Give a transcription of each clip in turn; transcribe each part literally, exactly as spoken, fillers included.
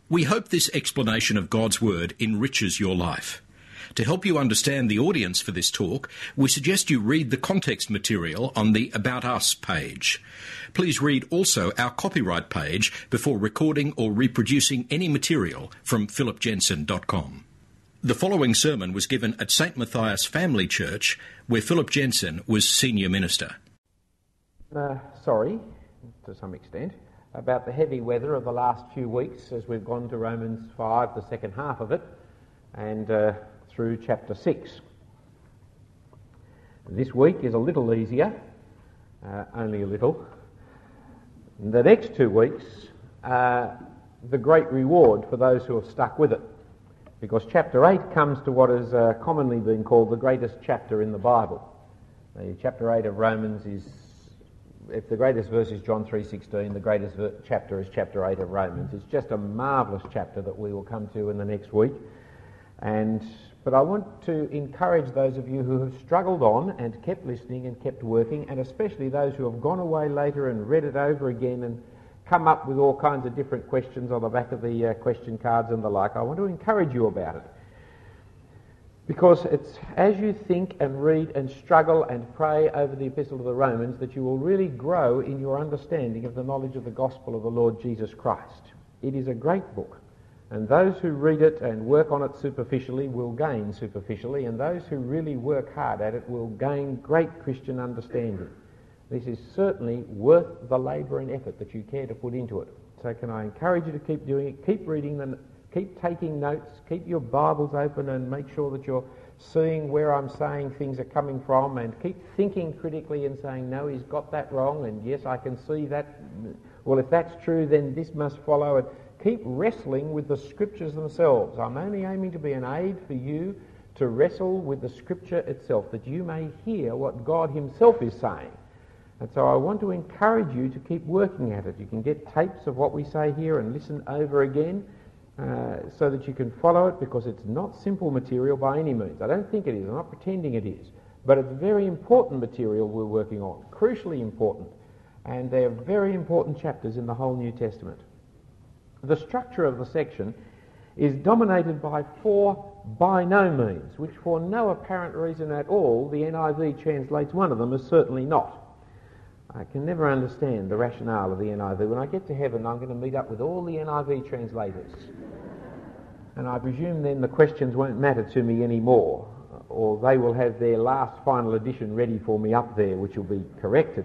We hope this explanation of God's Word enriches your life. To help you understand the audience for this talk, we suggest you read the context material on the About Us page. Please read also our copyright page before recording or reproducing any material from philip jensen dot com. The following sermon was given at Saint Matthias Family Church, where Philip Jensen was senior minister. Uh, sorry, to some extent, about the heavy weather of the last few weeks as we've gone to Romans five, the second half of it, and uh, through chapter six. This week is a little easier, uh, only a little. The next two weeks are the great reward for those who have stuck with it, because chapter eight comes to what has uh, commonly been called the greatest chapter in the Bible. The chapter eight of Romans is, if the greatest verse is John three sixteen, the greatest ver- chapter is chapter eight of Romans. It's just a marvellous chapter that we will come to in the next week. And but I want to encourage those of you who have struggled on and kept listening and kept working, and especially those who have gone away later and read it over again and come up with all kinds of different questions on the back of the uh, question cards and the like. I want to encourage you about it. Because it's as you think and read and struggle and pray over the Epistle to the Romans that you will really grow in your understanding of the knowledge of the gospel of the Lord Jesus Christ. It is a great book, and those who read it and work on it superficially will gain superficially, and those who really work hard at it will gain great Christian understanding. This is certainly worth the labour and effort that you care to put into it. So can I encourage you to keep doing it, keep reading them, keep taking notes, keep your Bibles open and make sure that you're seeing where I'm saying things are coming from, and keep thinking critically and saying, no, he's got that wrong, and yes, I can see that. Well, if that's true, then this must follow it. Keep wrestling with the Scriptures themselves. I'm only aiming to be an aid for you to wrestle with the Scripture itself, that you may hear what God himself is saying. And so I want to encourage you to keep working at it. You can get tapes of what we say here and listen over again, Uh, so that you can follow it, because it's not simple material by any means. I don't think it is. I'm not pretending it is. But it's very important material we're working on, crucially important. And they're very important chapters in the whole New Testament. The structure of the section is dominated by four by no means, which for no apparent reason at all the N I V translates one of them as certainly not. I can never understand the rationale of the N I V. When I get to heaven, I'm going to meet up with all the N I V translators. And I presume then the questions won't matter to me anymore, or they will have their last final edition ready for me up there, which will be corrected.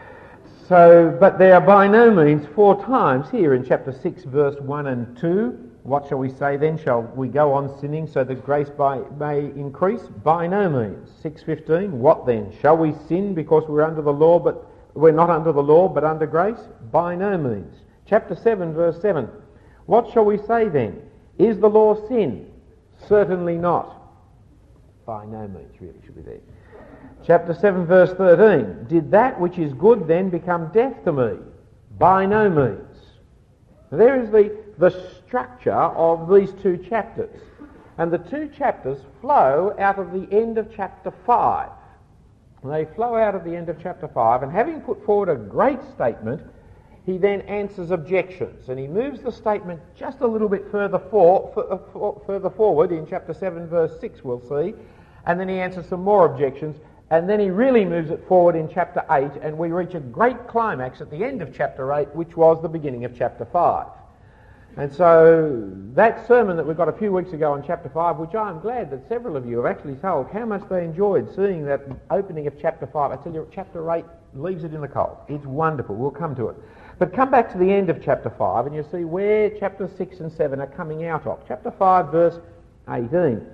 So, but there are by no means four times here in chapter six, verse one and two. What shall we say then? Shall we go on sinning so that grace by, may increase? By no means. six fifteen, what then? Shall we sin because we're under the law, but we're not under the law, but under grace? By no means. Chapter seven, verse seven. What shall we say then? Is the law sin? Certainly not. By no means, really, should be there. Chapter seven, verse thirteen. Did that which is good then become death to me? By no means. There is the, the structure of these two chapters. And the two chapters flow out of the end of chapter five. They flow out of the end of chapter five, and having put forward a great statement, he then answers objections, and he moves the statement just a little bit further, for, for, for, further forward in chapter seven, verse six, we'll see, and then he answers some more objections, and then he really moves it forward in chapter eight, and we reach a great climax at the end of chapter eight, which was the beginning of chapter five. And so that sermon that we got a few weeks ago on chapter five, which I'm glad that several of you have actually told how much they enjoyed seeing that opening of chapter five. I tell you, chapter eight leaves it in the cold. It's wonderful. We'll come to it. But come back to the end of chapter five and you'll see where chapters six and seven are coming out of. Chapter five, verse eighteen.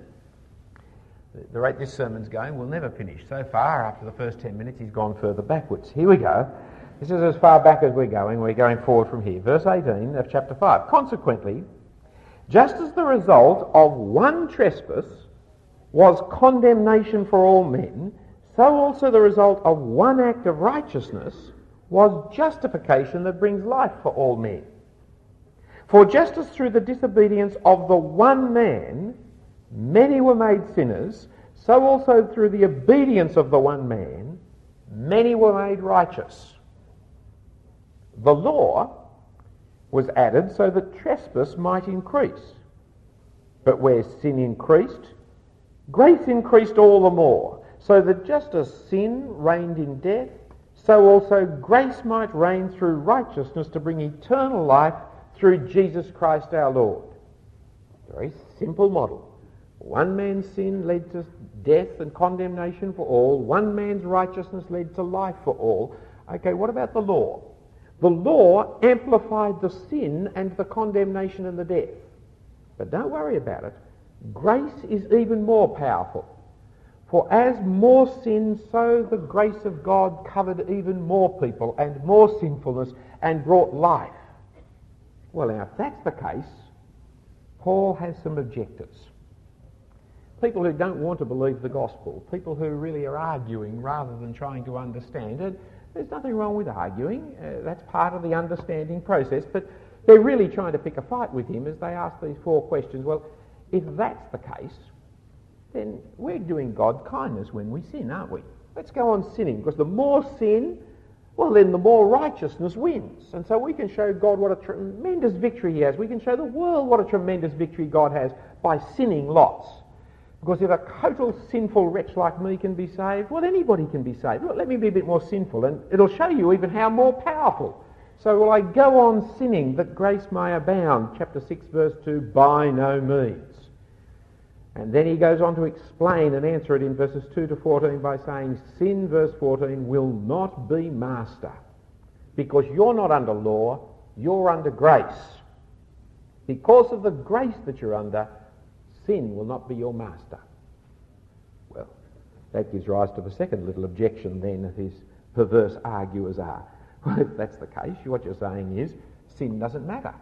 The rate this sermon's going, we'll never finish. So far, after the first ten minutes, he's gone further backwards. Here we go. This is as far back as we're going. We're going forward from here. Verse eighteen of chapter five. Consequently, just as the result of one trespass was condemnation for all men, so also the result of one act of righteousness was justification that brings life for all men. For just as through the disobedience of the one man many were made sinners, so also through the obedience of the one man many were made righteous. The law was added so that trespass might increase. But where sin increased, grace increased all the more, so that just as sin reigned in death, so also grace might reign through righteousness to bring eternal life through Jesus Christ our Lord. Very simple model. One man's sin led to death and condemnation for all. One man's righteousness led to life for all. Okay, what about the law? The law amplified the sin and the condemnation and the death. But don't worry about it. Grace is even more powerful. For as more sin, so the grace of God covered even more people and more sinfulness and brought life. Well, now, if that's the case, Paul has some objectors. People who don't want to believe the gospel, people who really are arguing rather than trying to understand it. There's nothing wrong with arguing. Uh, that's part of the understanding process. But they're really trying to pick a fight with him as they ask these four questions. Well, if that's the case, then we're doing God kindness when we sin, aren't we? Let's go on sinning, because the more sin, well, then the more righteousness wins. And so we can show God what a tremendous victory he has. We can show the world what a tremendous victory God has by sinning lots. Because if a total sinful wretch like me can be saved, well, anybody can be saved. Look, let me be a bit more sinful, and it'll show you even how more powerful. So will I go on sinning that grace may abound? Chapter six, verse two, by no means. And then he goes on to explain and answer it in verses two to fourteen by saying, sin, verse fourteen, will not be master. Because you're not under law, you're under grace. Because of the grace that you're under, sin will not be your master. Well, that gives rise to the second little objection then of his perverse arguers are. Well, if that's the case, what you're saying is sin doesn't matter.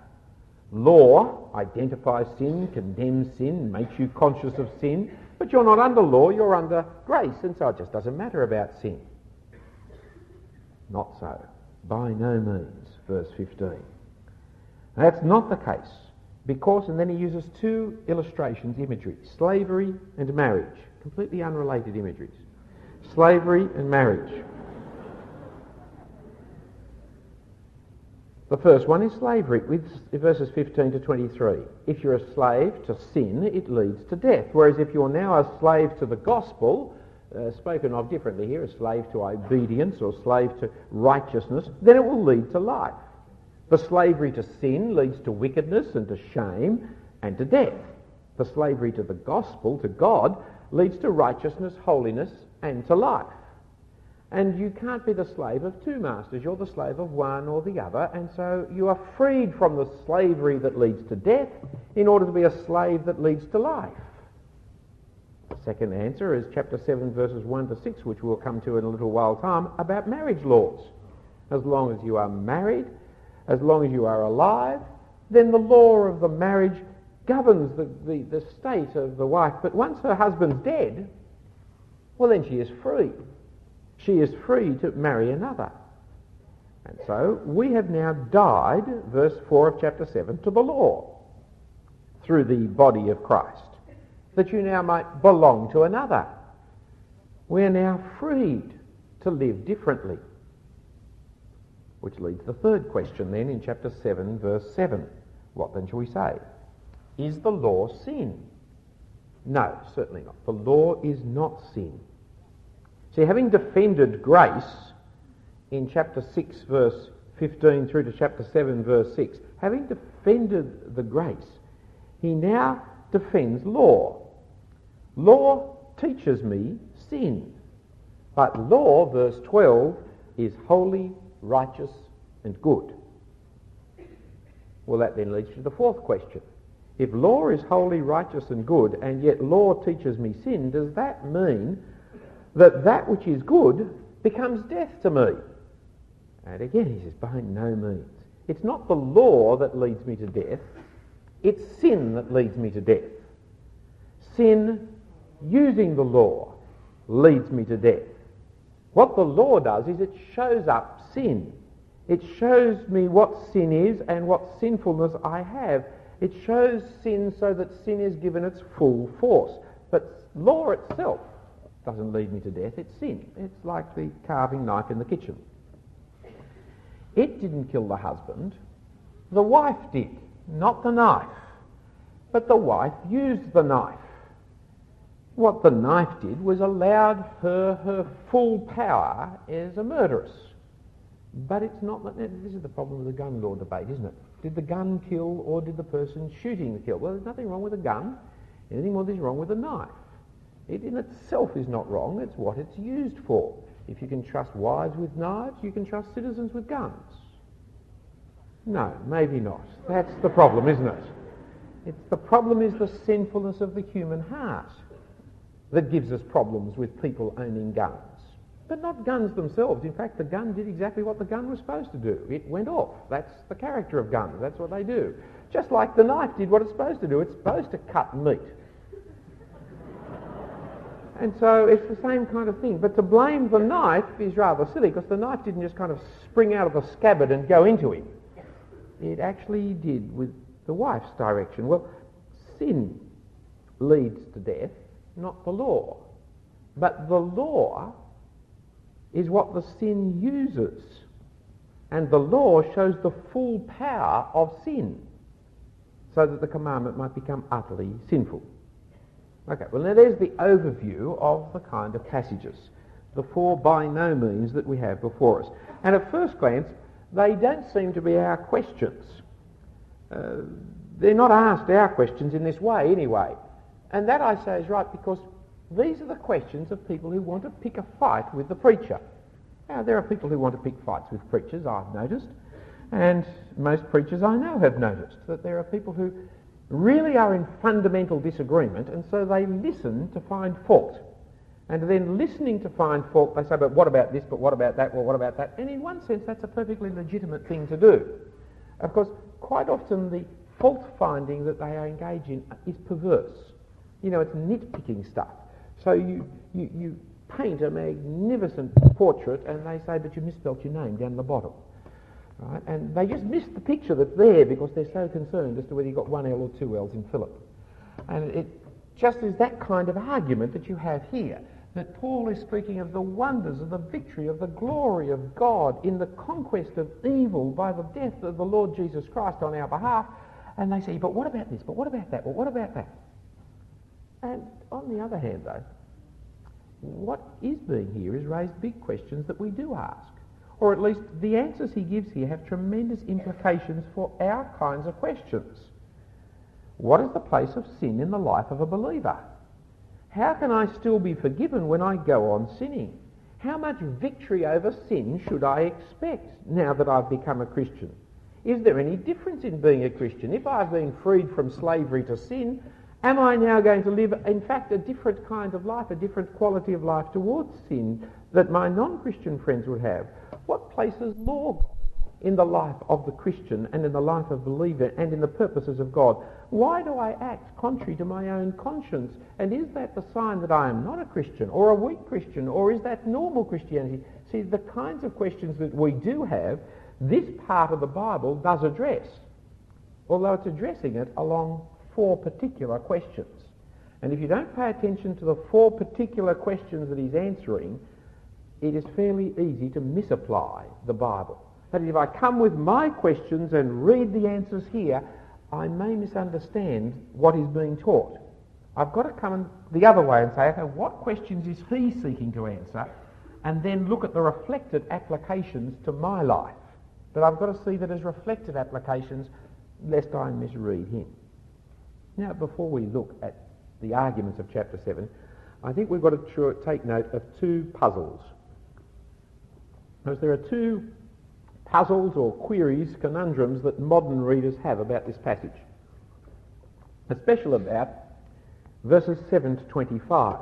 Law identifies sin, condemns sin, makes you conscious of sin, but you're not under law, you're under grace, and so it just doesn't matter about sin. Not so. By no means, verse fifteen. That's not the case. Because, and then he uses two illustrations, imagery, slavery and marriage, completely unrelated imageries. Slavery and marriage. The first one is slavery, with verses fifteen to twenty-three. If you're a slave to sin, it leads to death. Whereas if you're now a slave to the gospel, uh, spoken of differently here, a slave to obedience or slave to righteousness, then it will lead to life. The slavery to sin leads to wickedness and to shame and to death. The slavery to the gospel, to God, leads to righteousness, holiness and to life. And you can't be the slave of two masters. You're the slave of one or the other, and so you are freed from the slavery that leads to death in order to be a slave that leads to life. The second answer is chapter seven, verses one to six, which we'll come to in a little while time, about marriage laws. As long as you are married, as long as you are alive, then the law of the marriage governs the, the, the state of the wife. But once her husband's dead, well, then she is free. She is free to marry another. And so we have now died, verse four of chapter seven, to the law through the body of Christ, that you now might belong to another. We are now freed to live differently. Which leads to the third question then in chapter seven, verse seven. What then shall we say? Is the law sin? No, certainly not. The law is not sin. See, having defended grace in chapter six, verse fifteen through to chapter seven, verse six, having defended the grace, he now defends law. Law teaches me sin. But law, verse twelve, is holy, righteous and good. Well, that then leads to the fourth question. If law is holy, righteous and good, and yet law teaches me sin, does that mean that that which is good becomes death to me? And again he says, by no means. It's not the law that leads me to death, it's sin that leads me to death. Sin using the law leads me to death. What the law does is it shows up sin. It shows me what sin is and what sinfulness I have. It shows sin so that sin is given its full force. But law itself doesn't lead me to death, it's sin. It's like the carving knife in the kitchen. It didn't kill the husband, The wife did, not the knife. But the wife used the knife. What the knife did was allowed her her full power as a murderess. But it's not, this is the problem with the gun law debate, isn't it? Did the gun kill or did the person shooting kill? Well, there's nothing wrong with a gun. Anything more is wrong with a knife. It in itself is not wrong, it's what it's used for. If you can trust wives with knives, you can trust citizens with guns. No, maybe not. That's the problem, isn't it? It's the problem is the sinfulness of the human heart that gives us problems with people owning guns. But not guns themselves. In fact, the gun did exactly what the gun was supposed to do. It went off. That's the character of guns. That's what they do. Just like the knife did what it's supposed to do. It's supposed to cut meat. And so it's the same kind of thing. But to blame the knife is rather silly, because the knife didn't just kind of spring out of the scabbard and go into him. It actually did with the wife's direction. Well, sin leads to death, not the law. But the law is what the sin uses. And the law shows the full power of sin, so that the commandment might become utterly sinful. Okay, well now there's the overview of the kind of passages, the four by no means that we have before us. And at first glance, they don't seem to be our questions. Uh, they're not asked our questions in this way anyway. And that, I say, is right, because these are the questions of people who want to pick a fight with the preacher. Now, there are people who want to pick fights with preachers, I've noticed, and most preachers I know have noticed that there are people who really are in fundamental disagreement, and so they listen to find fault. And then listening to find fault, they say, but what about this, but what about that, well, what about that? And in one sense, that's a perfectly legitimate thing to do. Of course, quite often the fault-finding that they are engaged in is perverse. You know, it's nitpicking stuff. So you, you, you paint a magnificent portrait and they say, but you misspelt your name down the bottom. Right? And they just miss the picture that's there because they're so concerned as to whether you've got one L or two L's in Philip. And it just is that kind of argument that you have here, that Paul is speaking of the wonders of the victory of the glory of God in the conquest of evil by the death of the Lord Jesus Christ on our behalf. And they say, but what about this? But what about that? Well, what about that? And on the other hand, though, what is being here is raised big questions that we do ask. Or at least the answers he gives here have tremendous implications for our kinds of questions. What is the place of sin in the life of a believer? How can I still be forgiven when I go on sinning? How much victory over sin should I expect now that I've become a Christian? Is there any difference in being a Christian? If I've been freed from slavery to sin, am I now going to live, in fact, a different kind of life, a different quality of life towards sin that my non-Christian friends would have? What place has law in the life of the Christian and in the life of the believer and in the purposes of God? Why do I act contrary to my own conscience? And is that the sign that I am not a Christian or a weak Christian, or is that normal Christianity? See, the kinds of questions that we do have, this part of the Bible does address, although it's addressing it along four particular questions. And if you don't pay attention to the four particular questions that he's answering, it is fairly easy to misapply the Bible. That is, if I come with my questions and read the answers here, I may misunderstand what is being taught. I've got to come the other way and say, okay, what questions is he seeking to answer? And then look at the reflected applications to my life. But I've got to see that as reflected applications, lest I misread him. Now, before we look at the arguments of chapter seven, I think we've got to tr- take note of two puzzles. Because there are two puzzles or queries, conundrums that modern readers have about this passage, especially about verses seven to twenty-five.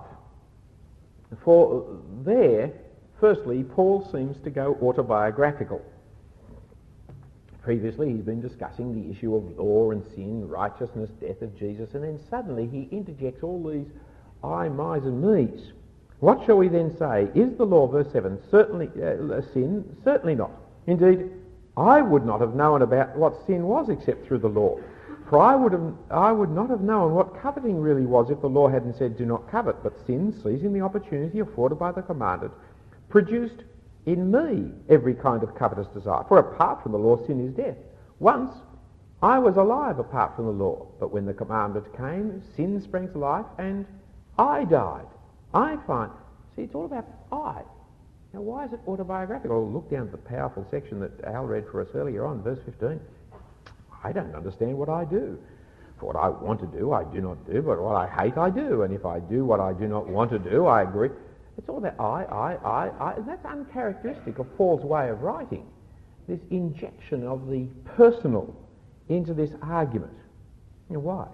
For there, firstly, Paul seems to go autobiographical. Previously, he's been discussing the issue of law and sin, righteousness, death of Jesus, and then suddenly he interjects all these I, my's and me's. What shall we then say? Is the law, verse seven, certainly uh, sin? Certainly not. Indeed, I would not have known about what sin was except through the law. For I would have, I would not have known what coveting really was if the law hadn't said, do not covet. But sin, seizing the opportunity afforded by the commanded, produced in me every kind of covetous desire. For apart from the law, sin is death. Once, I was alive apart from the law, but when the commandment came, sin sprang to life and I died. I find... See, it's all about I. Now, why is it autobiographical? Look down at the powerful section that Al read for us earlier on, verse fifteen. I don't understand what I do. For what I want to do, I do not do, but what I hate, I do. And if I do what I do not want to do, I agree. It's all about I, I, I, I. And that's uncharacteristic of Paul's way of writing. This injection of the personal into this argument. You know, why?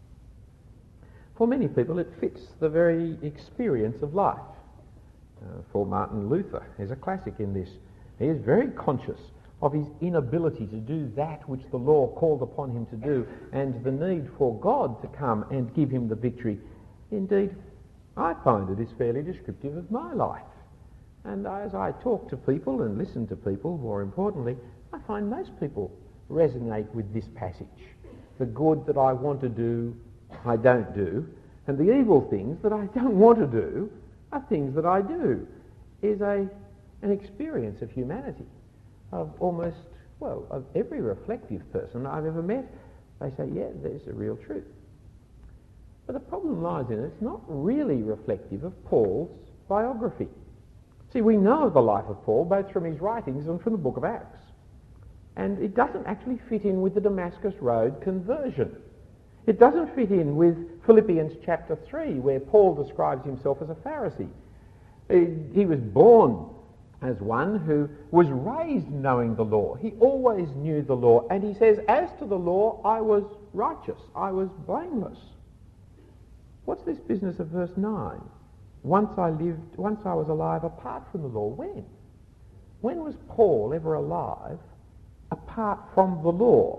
For many people, it fits the very experience of life. Uh, for Martin Luther, there's a classic in this. He is very conscious of his inability to do that which the law called upon him to do, and the need for God to come and give him the victory. Indeed, I find it is fairly descriptive of my life. And as I talk to people and listen to people, more importantly, I find most people resonate with this passage. The good that I want to do, I don't do, and the evil things that I don't want to do are things that I do, is a an experience of humanity, of almost, well, of every reflective person I've ever met. They say, yeah, there's a real truth. But the problem lies in it, it's not really reflective of Paul's biography. See, we know of the life of Paul both from his writings and from the book of Acts. And it doesn't actually fit in with the Damascus Road conversion. It doesn't fit in with Philippians chapter three, where Paul describes himself as a Pharisee. He was born as one who was raised knowing the law. He always knew the law. And he says, as to the law, I was righteous. I was blameless. What's this business of verse nine? Once I lived, once I was alive apart from the law. When? When was Paul ever alive apart from the law?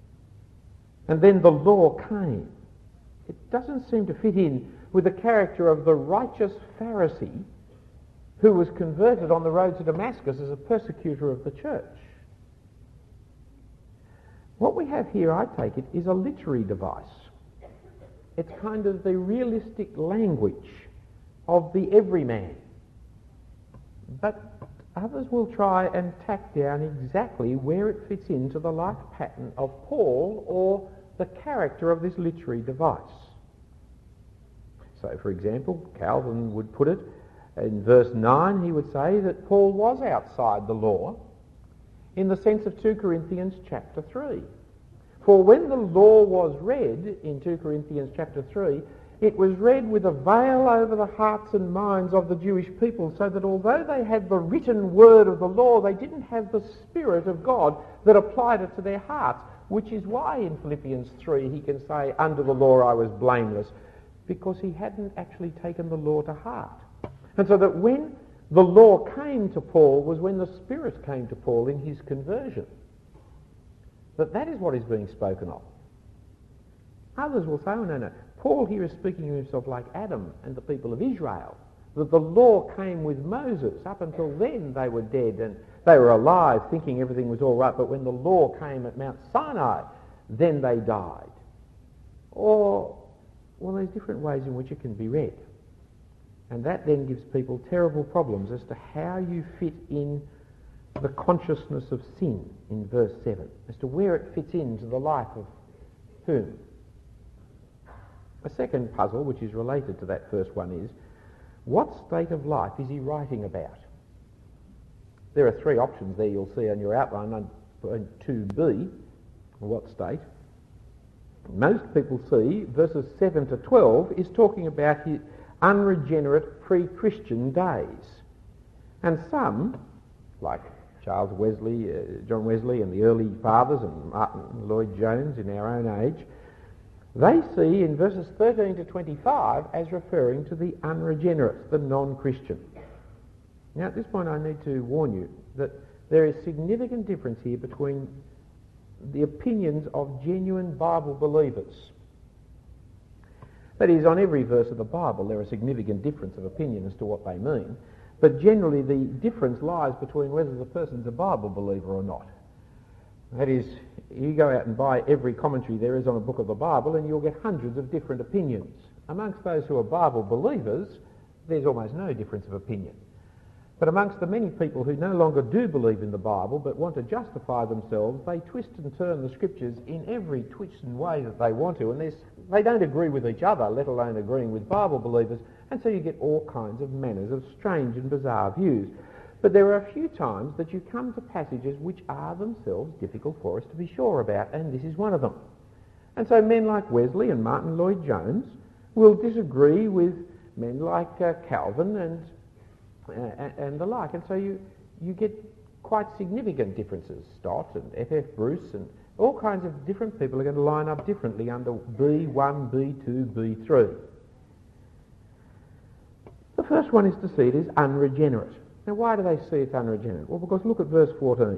And then the law came. It doesn't seem to fit in with the character of the righteous Pharisee who was converted on the road to Damascus as a persecutor of the church. What we have here, I take it, is a literary device. It's kind of the realistic language of the everyman. But others will try and tack down exactly where it fits into the life pattern of Paul or the character of this literary device. So, for example, Calvin would put it, in verse nine, he would say that Paul was outside the law in the sense of two Corinthians chapter three. For when the law was read in two Corinthians chapter three, it was read with a veil over the hearts and minds of the Jewish people, so that although they had the written word of the law, they didn't have the Spirit of God that applied it to their hearts, which is why in Philippians three he can say, under the law I was blameless, because he hadn't actually taken the law to heart. And so that when the law came to Paul was when the Spirit came to Paul in his conversion. But that is what is being spoken of. Others will say, oh no, no, Paul here is speaking of himself like Adam and the people of Israel, that the law came with Moses. Up until then they were dead and they were alive thinking everything was all right, but when the law came at Mount Sinai, then they died. Or, well, there's different ways in which it can be read. And that then gives people terrible problems as to how you fit in the consciousness of sin in verse seven, as to where it fits into the life of whom. A second puzzle, which is related to that first one, is what state of life is he writing about? There are three options there you'll see on your outline. On two B, what state? Most people see verses seven to twelve is talking about his unregenerate pre-Christian days. And some, like Charles Wesley, uh, John Wesley and the early fathers and Martin Lloyd-Jones in our own age, they see in verses thirteen to twenty-five as referring to the unregenerate, the non-Christian. Now at this point I need to warn you that there is significant difference here between the opinions of genuine Bible believers. That is, on every verse of the Bible there is a significant difference of opinion as to what they mean, but generally the difference lies between whether the person's a Bible believer or not. That is, you go out and buy every commentary there is on a book of the Bible and you'll get hundreds of different opinions. Amongst those who are Bible believers, there's almost no difference of opinion. But amongst the many people who no longer do believe in the Bible but want to justify themselves, they twist and turn the scriptures in every twist and way that they want to, and they don't agree with each other, let alone agreeing with Bible believers, and so you get all kinds of manners of strange and bizarre views. But there are a few times that you come to passages which are themselves difficult for us to be sure about, and this is one of them. And so men like Wesley and Martin Lloyd-Jones will disagree with men like uh, Calvin and uh, and the like, and so you you get quite significant differences. Stott and F F Bruce and all kinds of different people are going to line up differently under B one, B two, B three. The first one is to see it as unregenerate. Now, why do they see it's unregenerate? Well, because look at verse fourteen.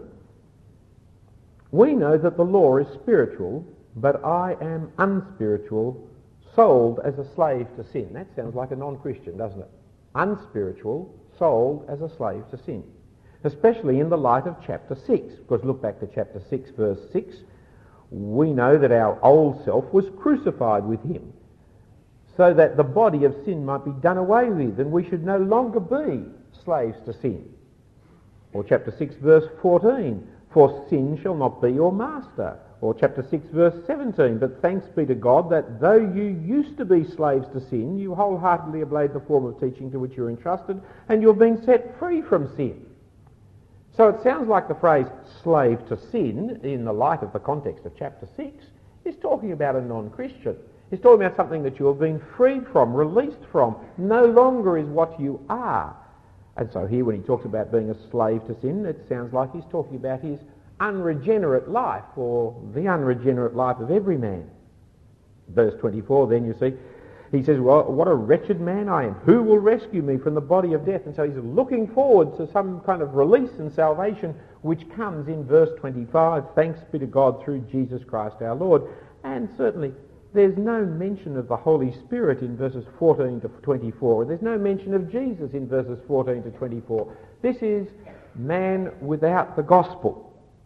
We know that the law is spiritual, but I am unspiritual, sold as a slave to sin. That sounds like a non-Christian, doesn't it? Unspiritual, sold as a slave to sin. Especially in the light of chapter six, because look back to chapter six, verse six. We know that our old self was crucified with him, so that the body of sin might be done away with, and we should no longer be slaves to sin. Or chapter six, verse fourteen. For sin shall not be your master. Or chapter six, verse seventeen. But thanks be to God that though you used to be slaves to sin, you wholeheartedly obeyed the form of teaching to which you were entrusted, and you're being set free from sin. So it sounds like the phrase slave to sin, in the light of the context of chapter six, is talking about a non-Christian. It's talking about something that you have been freed from, released from, no longer is what you are. And so here when he talks about being a slave to sin, it sounds like he's talking about his unregenerate life, or the unregenerate life of every man. Verse twenty-four, then you see, he says, well, what a wretched man I am. Who will rescue me from the body of death? And so he's looking forward to some kind of release and salvation, which comes in verse twenty-five, thanks be to God through Jesus Christ our Lord. And certainly there's no mention of the Holy Spirit in verses fourteen to twenty-four. There's no mention of Jesus in verses fourteen to twenty-four. This is man without the gospel.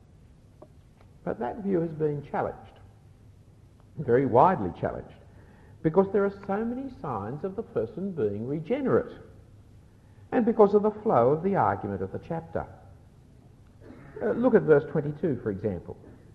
But that view has been challenged, very widely challenged, because there are so many signs of the person being regenerate, and because of the flow of the argument of the chapter. Uh, look at verse twenty-two, for example.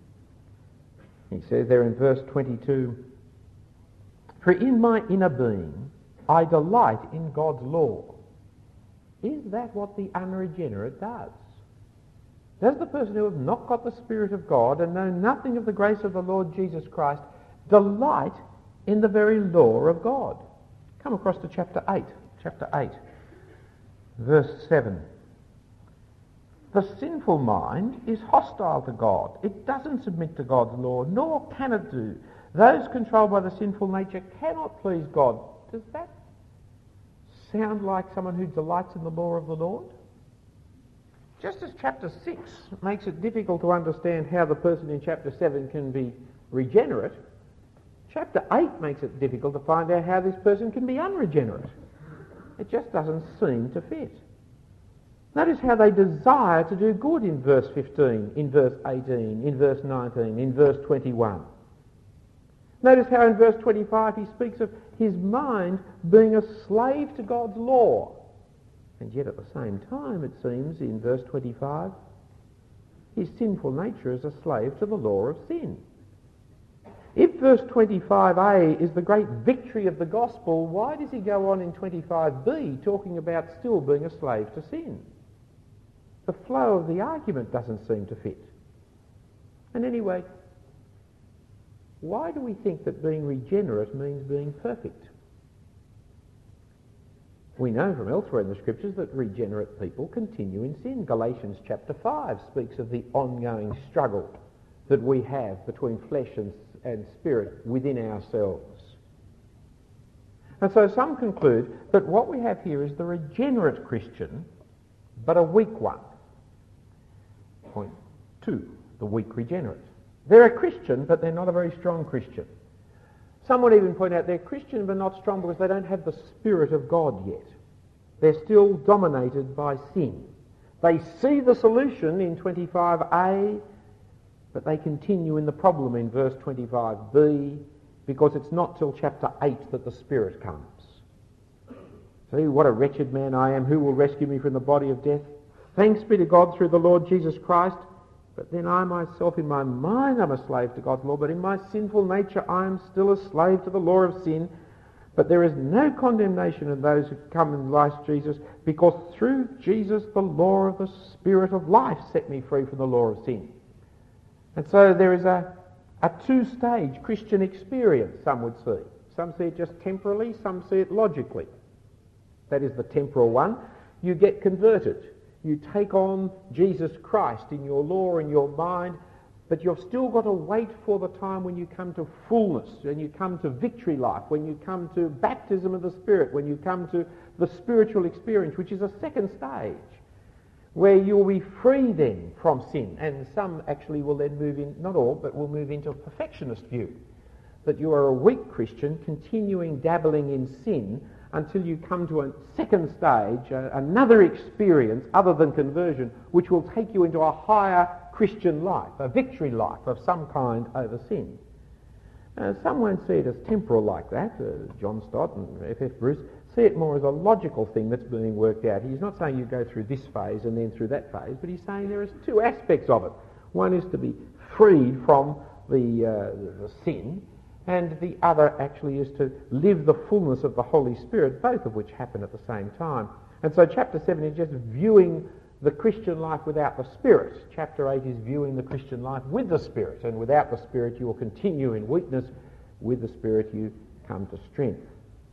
He says there in verse twenty-two, for in my inner being I delight in God's law. Is that what the unregenerate does? Does the person who has not got the Spirit of God and know nothing of the grace of the Lord Jesus Christ delight in the very law of God? Come across to chapter eight. Chapter eight, verse seven. The sinful mind is hostile to God. It doesn't submit to God's law, nor can it do. Those controlled by the sinful nature cannot please God. Does that sound like someone who delights in the law of the Lord? Just as chapter six makes it difficult to understand how the person in chapter seven can be regenerate, chapter eight makes it difficult to find out how this person can be unregenerate. It just doesn't seem to fit. Notice how they desire to do good in verse fifteen, in verse eighteen, in verse nineteen, in verse twenty-one. Notice how in verse twenty-five he speaks of his mind being a slave to God's law. And yet at the same time, it seems, in verse twenty-five, his sinful nature is a slave to the law of sin. If verse twenty-five a is the great victory of the gospel, why does he go on in twenty-five b talking about still being a slave to sin? The flow of the argument doesn't seem to fit. And anyway, why do we think that being regenerate means being perfect? We know from elsewhere in the Scriptures that regenerate people continue in sin. Galatians chapter five speaks of the ongoing struggle that we have between flesh and, and spirit within ourselves. And so some conclude that what we have here is the regenerate Christian, but a weak one. Point two, the weak regenerate. They're a Christian, but they're not a very strong Christian. Some would even point out they're Christian but not strong because they don't have the Spirit of God yet. They're still dominated by sin. They see the solution in twenty-five a, but they continue in the problem in verse twenty-five b because it's not till chapter eight that the Spirit comes. See what a wretched man I am. Who will rescue me from the body of death? Thanks be to God through the Lord Jesus Christ. But then I myself in my mind am a slave to God's law, but in my sinful nature I am still a slave to the law of sin. But there is no condemnation in those who come in Christ Jesus, because through Jesus the law of the Spirit of life set me free from the law of sin. And so there is a, a two-stage Christian experience, some would see. Some see it just temporally, some see it logically. That is the temporal one. You get converted. You take on Jesus Christ in your law, in your mind, but you've still got to wait for the time when you come to fullness, when you come to victory life, when you come to baptism of the Spirit, when you come to the spiritual experience, which is a second stage, where you'll be free then from sin. And some actually will then move in, not all, but will move into a perfectionist view, that you are a weak Christian continuing dabbling in sin until you come to a second stage, uh, another experience other than conversion, which will take you into a higher Christian life, a victory life of some kind over sin. Uh, some won't see it as temporal like that. Uh, John Stott and F F Bruce see it more as a logical thing that's being worked out. He's not saying you go through this phase and then through that phase, but he's saying there is two aspects of it. One is to be freed from the, uh, the sin, and the other actually is to live the fullness of the Holy Spirit, both of which happen at the same time. And so chapter seven is just viewing the Christian life without the Spirit. Chapter eight is viewing the Christian life with the Spirit, and without the Spirit you will continue in weakness. With the Spirit you come to strength.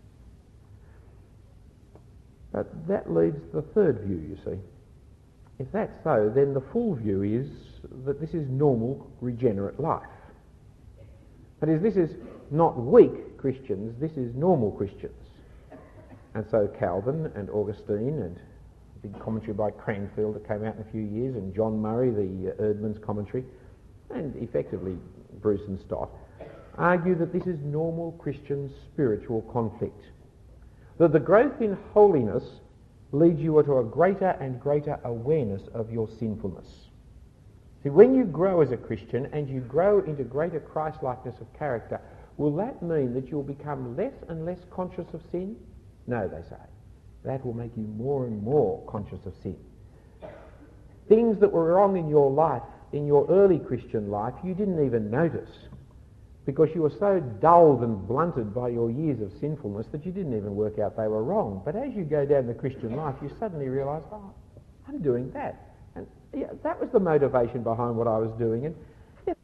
But that leads to the third view, you see. If that's so, then the full view is that this is normal, regenerate life. That is, this is not weak Christians, this is normal Christians. And so Calvin and Augustine and a big commentary by Cranfield that came out in a few years, and John Murray, the uh, Erdman's commentary, and effectively Bruce and Stott, argue that this is normal Christian spiritual conflict. That the growth in holiness leads you to a greater and greater awareness of your sinfulness. See, when you grow as a Christian and you grow into greater Christ-likeness of character, will that mean that you'll become less and less conscious of sin? No, they say. That will make you more and more conscious of sin. Things that were wrong in your life, in your early Christian life, you didn't even notice because you were so dulled and blunted by your years of sinfulness that you didn't even work out they were wrong. But as you go down the Christian life, you suddenly realise, oh, I'm doing that. And yeah, that was the motivation behind what I was doing. And yeah,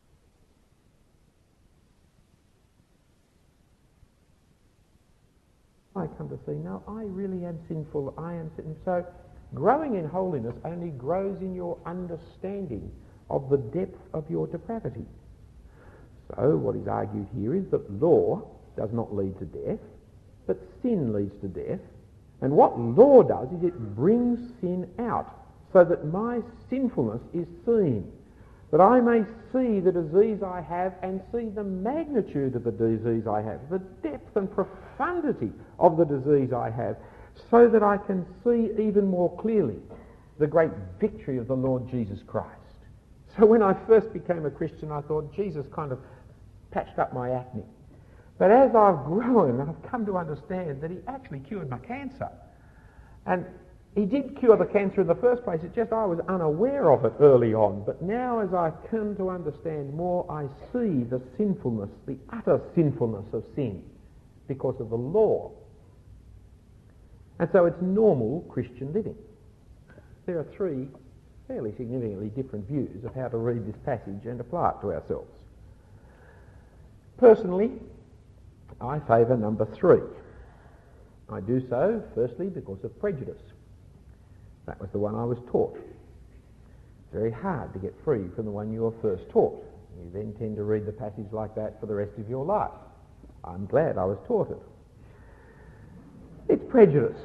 I come to see, no, I really am sinful. I am sinful. So growing in holiness only grows in your understanding of the depth of your depravity. So what is argued here is that law does not lead to death, but sin leads to death. And what law does is it brings sin out so that my sinfulness is seen, that I may see the disease I have and see the magnitude of the disease I have, the depth and profundity of the disease I have, so that I can see even more clearly the great victory of the Lord Jesus Christ. So when I first became a Christian, I thought Jesus kind of patched up my acne. But as I've grown, I've come to understand that he actually cured my cancer. And he did cure the cancer in the first place, it's just I was unaware of it early on. But now as I come to understand more, I see the sinfulness, the utter sinfulness of sin because of the law. And so it's normal Christian living. There are three fairly significantly different views of how to read this passage and apply it to ourselves. Personally, I favour number three. I do so, firstly, because of prejudice. That was the one I was taught. It's very hard to get free from the one you were first taught. You then tend to read the passage like that for the rest of your life. I'm glad I was taught it. It's prejudice.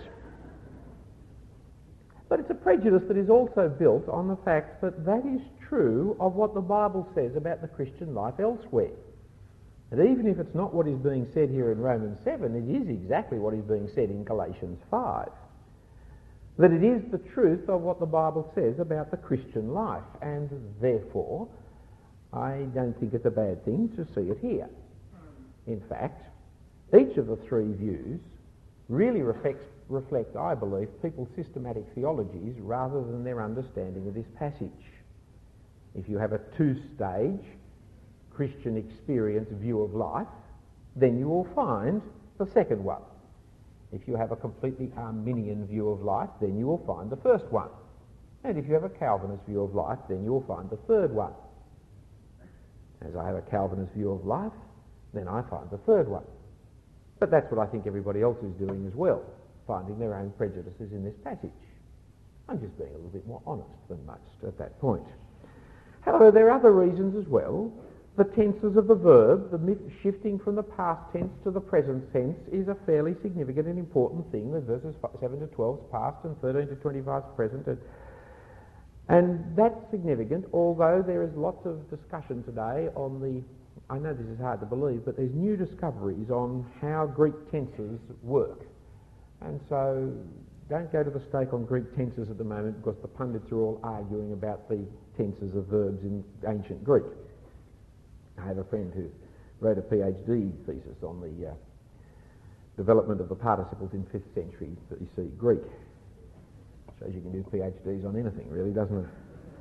But it's a prejudice that is also built on the fact that that is true of what the Bible says about the Christian life elsewhere. And even if it's not what is being said here in Romans seven, it is exactly what is being said in Galatians five. That it is the truth of what the Bible says about the Christian life, and therefore I don't think it's a bad thing to see it here. In fact, each of the three views really reflects, reflect, I believe, people's systematic theologies rather than their understanding of this passage. If you have a two-stage Christian experience view of life, then you will find the second one. If you have a completely Arminian view of life, then you will find the first one. And if you have a Calvinist view of life, then you will find the third one. As I have a Calvinist view of life, then I find the third one. But that's what I think everybody else is doing as well, finding their own prejudices in this passage. I'm just being a little bit more honest than most at that point. However, there are other reasons as well. The tenses of the verb, the myth shifting from the past tense to the present tense, is a fairly significant and important thing. The verses seven to twelve is past and thirteen to twenty-five is present. And, and that's significant, although there is lots of discussion today on the, I know this is hard to believe, but there's new discoveries on how Greek tenses work. And so don't go to the stake on Greek tenses at the moment, because the pundits are all arguing about the tenses of verbs in ancient Greek. I have a friend who wrote a PhD thesis on the uh, development of the participles in fifth century B C Greek. Shows you can do PhDs on anything, really, doesn't it?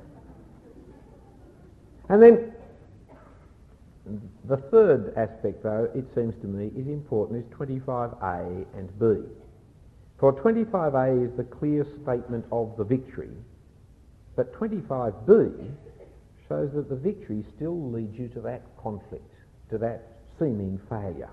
And then the third aspect, though, it seems to me, is important, is twenty-five A and B. For twenty-five A is the clear statement of the victory, but twenty-five B shows that the victory still leads you to that conflict, to that seeming failure.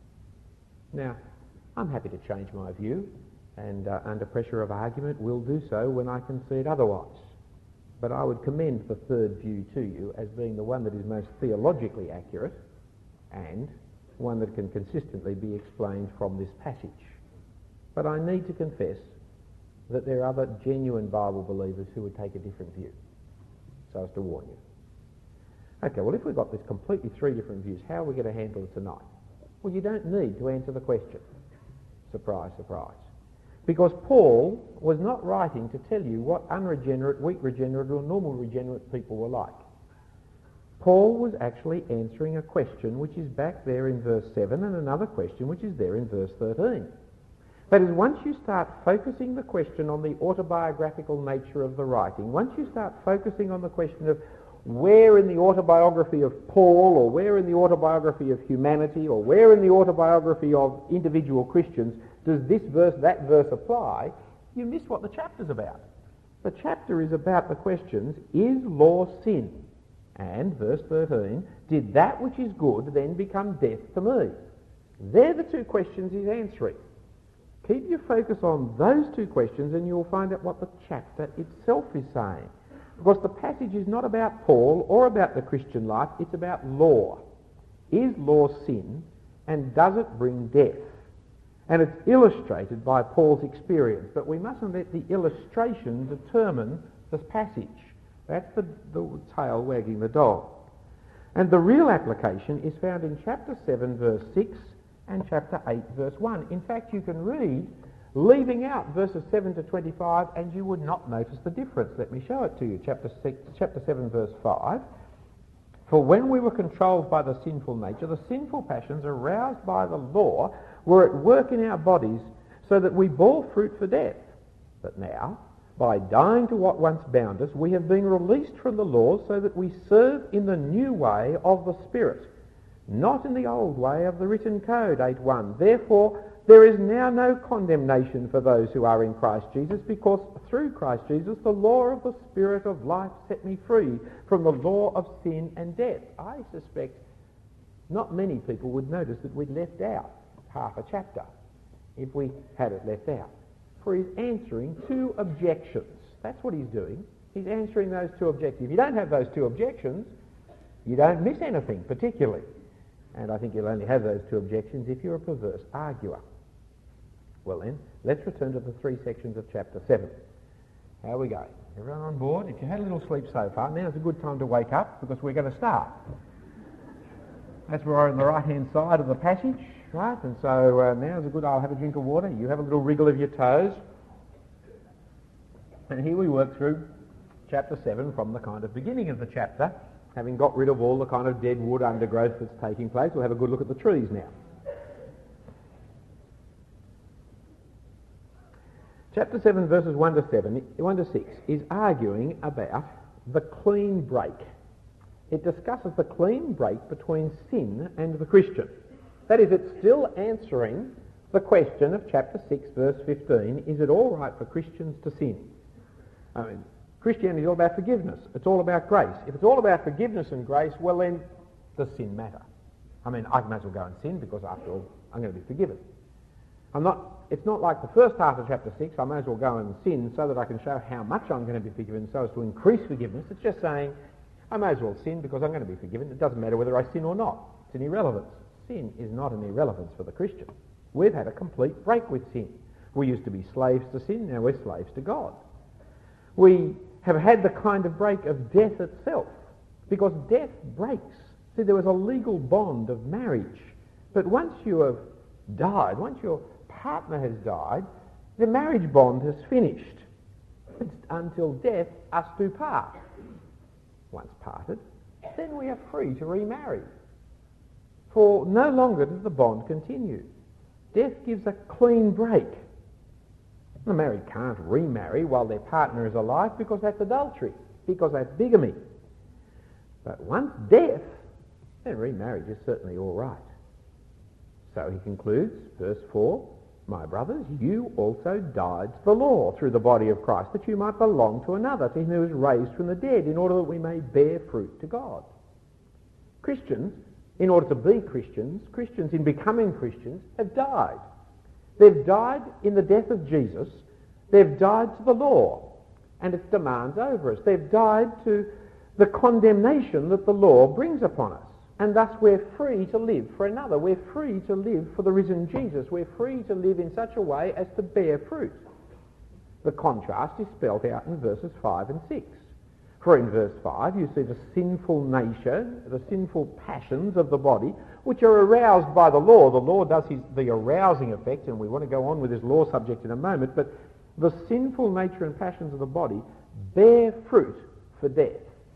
Now, I'm happy to change my view, and uh, under pressure of argument will do so when I can see it otherwise. But I would commend the third view to you as being the one that is most theologically accurate and one that can consistently be explained from this passage. But I need to confess that there are other genuine Bible believers who would take a different view, so as to warn you. Okay, well, if we've got this completely three different views, how are we going to handle it tonight? Well, you don't need to answer the question. Surprise, surprise. Because Paul was not writing to tell you what unregenerate, weak regenerate or normal regenerate people were like. Paul was actually answering a question which is back there in verse seven and another question which is there in verse thirteen. That is, once you start focusing the question on the autobiographical nature of the writing, once you start focusing on the question of where in the autobiography of Paul, or where in the autobiography of humanity, or where in the autobiography of individual Christians does this verse, that verse apply, you miss what the chapter's about. The chapter is about the questions, is law sin? And, verse thirteen, did that which is good then become death to me? They're the two questions he's answering. Keep your focus on those two questions and you'll find out what the chapter itself is saying. Because the passage is not about Paul or about the Christian life, it's about law. Is law sin, and does it bring death? And it's illustrated by Paul's experience, but we mustn't let the illustration determine the passage. That's the, the tail wagging the dog. And the real application is found in chapter seven, verse six, and chapter eight, verse one. In fact, you can read leaving out verses seven to twenty-five, and you would not notice the difference. Let me show it to you. Chapter six, chapter seven, verse five. For when we were controlled by the sinful nature, the sinful passions aroused by the law were at work in our bodies, so that we bore fruit for death. But now, by dying to what once bound us, we have been released from the law, so that we serve in the new way of the Spirit, not in the old way of the written code. eight one. Therefore, there is now no condemnation for those who are in Christ Jesus, because through Christ Jesus the law of the Spirit of life set me free from the law of sin and death. I suspect not many people would notice that we'd left out half a chapter if we had it left out. For he's answering two objections. That's what he's doing. He's answering those two objections. If you don't have those two objections, you don't miss anything particularly. And I think you'll only have those two objections if you're a perverse arguer. Well then, let's return to the three sections of chapter seven. How are we going? Everyone on board? If you had a little sleep so far, now's a good time to wake up, because we're going to start. That's where we're on the right-hand side of the passage, right? And so uh, now's a good, I'll have a drink of water, you have a little wriggle of your toes. And here we work through chapter seven from the kind of beginning of the chapter. Having got rid of all the kind of dead wood undergrowth that's taking place, we'll have a good look at the trees now. Chapter seven, verses one to seven, one to six, is arguing about the clean break. It discusses the clean break between sin and the Christian. That is, it's still answering the question of chapter six, verse fifteen, is it all right for Christians to sin? I mean, Christianity is all about forgiveness. It's all about grace. If it's all about forgiveness and grace, well then, does sin matter? I mean, I might as well go and sin because after all, I'm going to be forgiven. I'm not, it's not like the first half of chapter six, I may as well go and sin so that I can show how much I'm going to be forgiven so as to increase forgiveness. It's just saying, I may as well sin because I'm going to be forgiven. It doesn't matter whether I sin or not. It's an irrelevance. Sin is not an irrelevance for the Christian. We've had a complete break with sin. We used to be slaves to sin, now we're slaves to God. We have had the kind of break of death itself, because death breaks. See, there was a legal bond of marriage, but once you have died, once your partner has died, the marriage bond has finished. It's until death us do part. Once parted, then we are free to remarry. For no longer does the bond continue. Death gives a clean break. The married can't remarry while their partner is alive because that's adultery, because that's bigamy. But once death, then remarriage is certainly all right. So he concludes, verse four, my brothers, you also died to the law through the body of Christ, that you might belong to another, to him who was raised from the dead, in order that we may bear fruit to God. Christians, in order to be Christians, Christians in becoming Christians, have died. They've died in the death of Jesus. They've died to the law and its demands over us. They've died to the condemnation that the law brings upon us. And thus we're free to live for another. We're free to live for the risen Jesus. We're free to live in such a way as to bear fruit. The contrast is spelled out in verses five and six. For in verse five you see the sinful nature, the sinful passions of the body, which are aroused by the law. The law does his, the arousing effect, and we want to go on with this law subject in a moment, but the sinful nature and passions of the body bear fruit for death.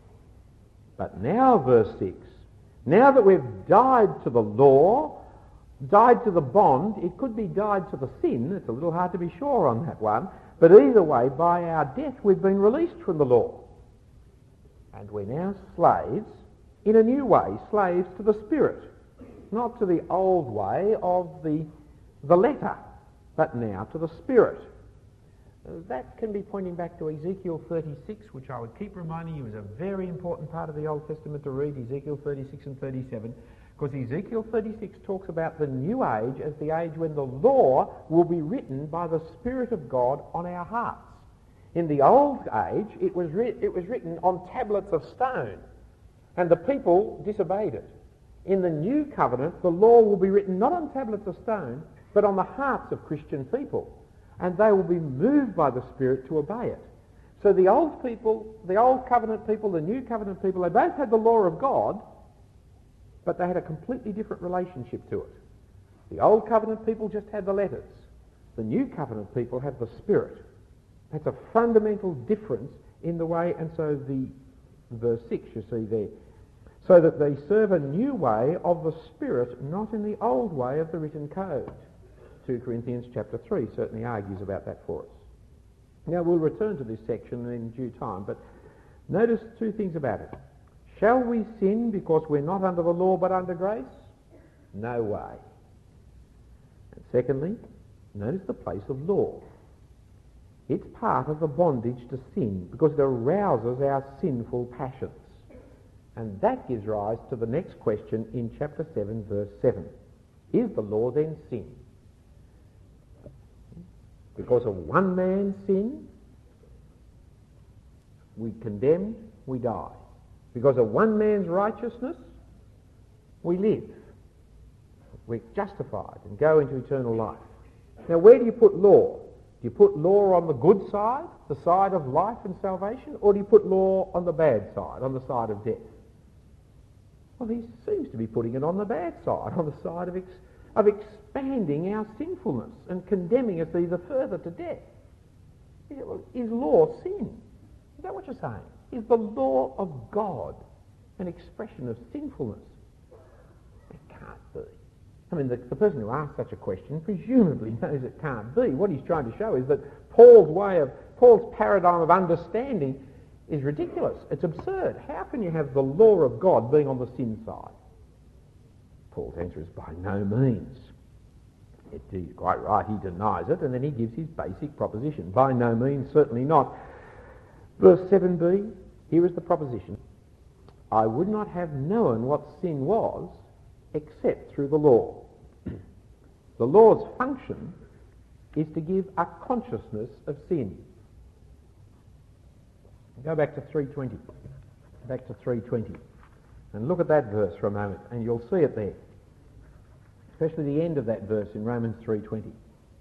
But now, verse six, now that we've died to the law, died to the bond, it could be died to the sin, it's a little hard to be sure on that one, but either way, by our death we've been released from the law. And we're now slaves in a new way, slaves to the Spirit, not to the old way of the, the letter, but now to the Spirit. That can be pointing back to Ezekiel thirty-six, which I would keep reminding you is a very important part of the Old Testament to read, Ezekiel thirty-six and thirty-seven, because Ezekiel thirty-six talks about the new age as the age when the law will be written by the Spirit of God on our hearts. In the old age, it was, ri- it was written on tablets of stone, and the people disobeyed it. In the new covenant, the law will be written not on tablets of stone, but on the hearts of Christian people, and they will be moved by the Spirit to obey it. So the old people, the old covenant people, the new covenant people, they both had the law of God, but they had a completely different relationship to it. The old covenant people just had the letters. The new covenant people have the Spirit. That's a fundamental difference in the way, and so the verse six you see there, so that they serve a new way of the Spirit, not in the old way of the written code. Second Corinthians chapter three certainly argues about that for us. Now we'll return to this section in due time, but notice two things about it. Shall we sin because we're not under the law but under grace? No way. And secondly, notice the place of law. It's part of the bondage to sin because it arouses our sinful passions. And that gives rise to the next question in chapter seven, verse seven. Is the law then sin? Because of one man's sin, we condemned, we die. Because of one man's righteousness, we live. We're justified and go into eternal life. Now, where do you put law? Do you put law on the good side, the side of life and salvation, or do you put law on the bad side, on the side of death? Well, he seems to be putting it on the bad side, on the side of, ex- of expanding our sinfulness and condemning us either further to death. Is, it, well, is law sin? Is that what you're saying? Is the law of God an expression of sinfulness? It can't be. I mean, the, the person who asked such a question presumably knows it can't be. What he's trying to show is that Paul's way of, Paul's paradigm of understanding is ridiculous. It's absurd. How can you have the law of God being on the sin side? Paul's answer is by no means. It, he's quite right, he denies it, and then he gives his basic proposition. By no means, certainly not. Verse seven b, here is the proposition. I would not have known what sin was except through the law. The law's function is to give a consciousness of sin. Go back to three twenty. Back to three twenty. And look at that verse for a moment, and you'll see it there. Especially the end of that verse in Romans three twenty.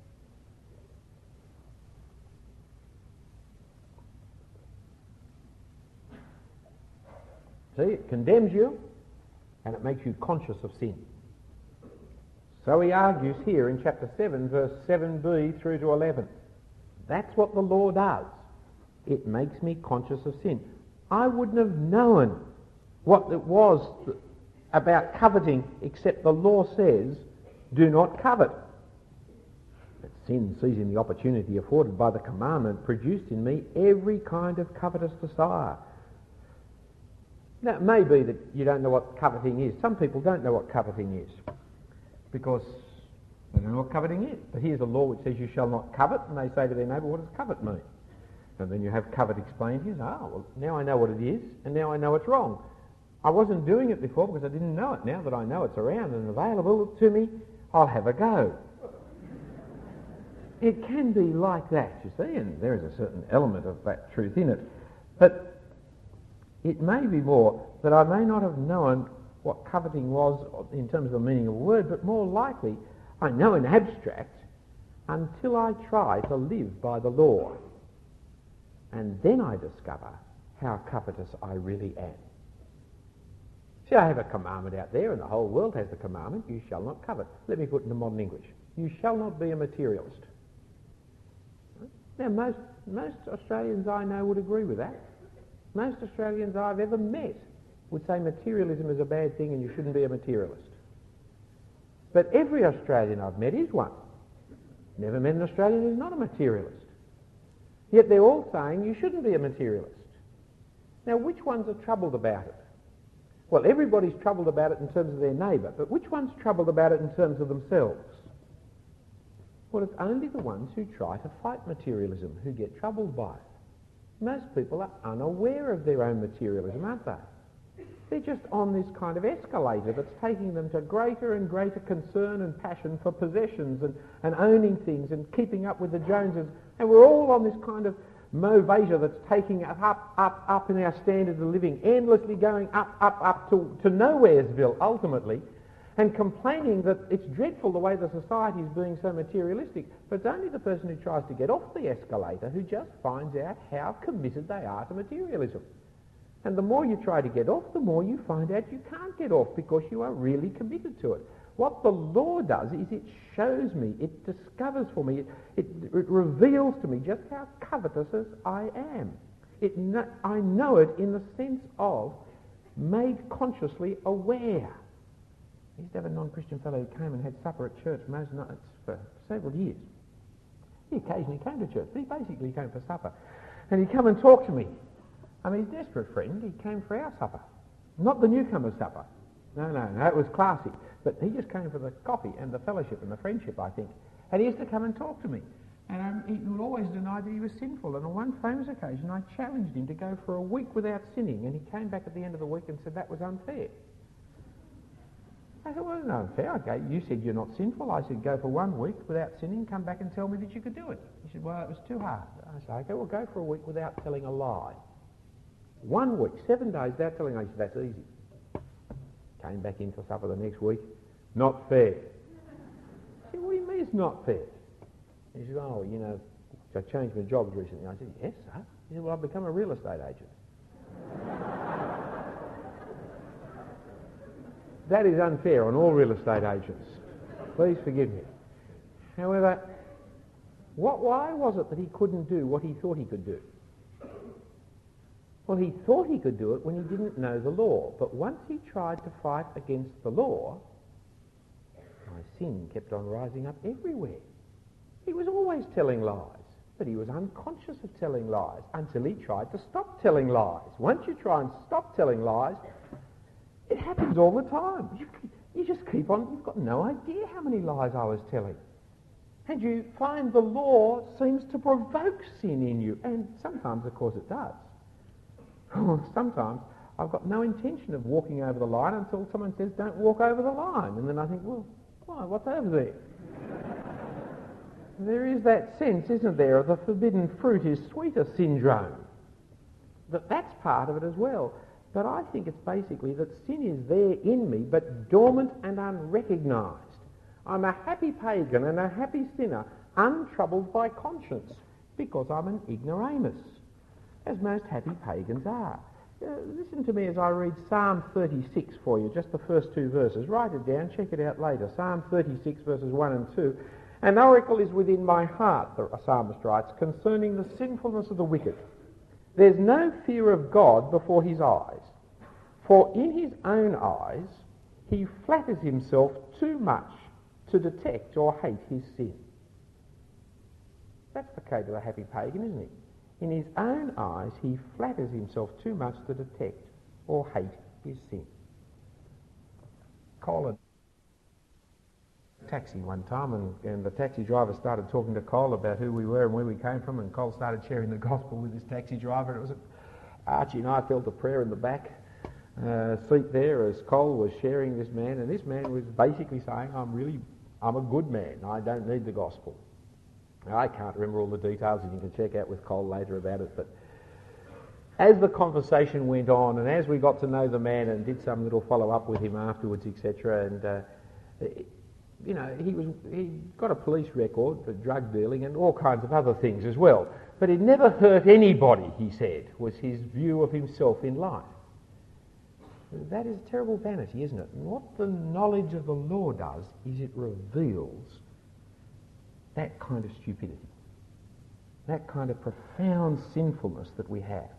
See, it condemns you, and it makes you conscious of sin. So he argues here in chapter seven, verse seven b through to eleven. That's what the law does. It makes me conscious of sin. I wouldn't have known what it was about coveting, except the law says, do not covet. But sin, seizing the opportunity afforded by the commandment, produced in me every kind of covetous desire. Now, it may be that you don't know what coveting is. Some people don't know what coveting is because they don't know what coveting is. But here's a law which says you shall not covet, and they say to their neighbour, what does covet mean? And then you have covet explained to you. Ah, well, now I know what it is, and now I know it's wrong. I wasn't doing it before because I didn't know it. Now that I know it's around and available to me, I'll have a go. It can be like that, you see, and there is a certain element of that truth in it. But it may be more that I may not have known what coveting was in terms of the meaning of a word, but more likely I know in abstract until I try to live by the law. And then I discover how covetous I really am. See, I have a commandment out there, and the whole world has the commandment, you shall not covet. Let me put it into modern English. You shall not be a materialist. Now, most, most Australians I know would agree with that. Most Australians I've ever met would say materialism is a bad thing and you shouldn't be a materialist. But every Australian I've met is one. Never met an Australian who's not a materialist. Yet they're all saying you shouldn't be a materialist. Now, which ones are troubled about it? Well, everybody's troubled about it in terms of their neighbour, but which one's troubled about it in terms of themselves? Well, it's only the ones who try to fight materialism who get troubled by it. Most people are unaware of their own materialism, aren't they? They're just on this kind of escalator that's taking them to greater and greater concern and passion for possessions and, and owning things and keeping up with the Joneses. And we're all on this kind of Movata that's taking us up, up, up in our standard of living, endlessly going up, up, up to, to nowheresville, ultimately, and complaining that it's dreadful the way the society is being so materialistic. But it's only the person who tries to get off the escalator who just finds out how committed they are to materialism. And the more you try to get off, the more you find out you can't get off because you are really committed to it. What the law does is it shows me, it discovers for me, it, it, it reveals to me just how covetous as I am. It no, I know it in the sense of made consciously aware. I used to have a non-Christian fellow who came and had supper at church most nights for several years. He occasionally came to church, but he basically came for supper. And he'd come and talk to me. I mean, his desperate friend, he came for our supper, not the newcomer's supper. No, no, no, it was classy. But he just came for the coffee and the fellowship and the friendship, I think. And he used to come and talk to me. And um, he would always deny that he was sinful. And on one famous occasion, I challenged him to go for a week without sinning. And he came back at the end of the week and said that was unfair. I said, well, it's not unfair. Okay, you said you're not sinful. I said, go for one week without sinning, come back and tell me that you could do it. He said, well, it was too hard. I said, okay, well, go for a week without telling a lie. One week, seven days without telling a lie. He said, that's easy. Came back in for supper the next week. Not fair. I said, what do you mean it's not fair? He said, oh, you know, I changed my jobs recently. I said, yes, sir. He said, well, I've become a real estate agent. That is unfair on all real estate agents. Please forgive me. However, what, why was it that he couldn't do what he thought he could do? Well, he thought he could do it when he didn't know the law. But once he tried to fight against the law, I sin kept on rising up everywhere. He was always telling lies, but he was unconscious of telling lies until he tried to stop telling lies. Once you try and stop telling lies, it happens all the time. You, you just keep on, you've got no idea how many lies I was telling. And you find the law seems to provoke sin in you, and sometimes, of course, it does. Sometimes I've got no intention of walking over the line until someone says, don't walk over the line. And then I think, well, why, what's over there? There is that sense, isn't there, of the forbidden fruit is sweeter syndrome. That that's part of it as well. But I think it's basically that sin is there in me, but dormant and unrecognised. I'm a happy pagan and a happy sinner, untroubled by conscience, because I'm an ignoramus, as most happy pagans are. Uh, listen to me as I read Psalm thirty-six for you, just the first two verses. Write it down, check it out later. Psalm thirty-six, verses one and two. An oracle is within my heart, the psalmist writes, concerning the sinfulness of the wicked. There's no fear of God before his eyes, for in his own eyes he flatters himself too much to detect or hate his sin. That's the case of a happy pagan, isn't it? In his own eyes, he flatters himself too much to detect or hate his sin. Cole a taxi one time, and, and the taxi driver started talking to Cole about who we were and where we came from, and Cole started sharing the gospel with this taxi driver. It was a, Archie and I felt a prayer in the back uh, seat there as Cole was sharing this man, and this man was basically saying, I'm really, I'm a good man. I don't need the gospel. I can't remember all the details, and you can check out with Cole later about it, but as the conversation went on, and as we got to know the man and did some little follow-up with him afterwards, et cetera, and, uh, you know, he was he got a police record for drug dealing and all kinds of other things as well. But it never hurt anybody, he said, was his view of himself in life. That is terrible vanity, isn't it? And what the knowledge of the law does is it reveals that kind of stupidity, that kind of profound sinfulness that we have.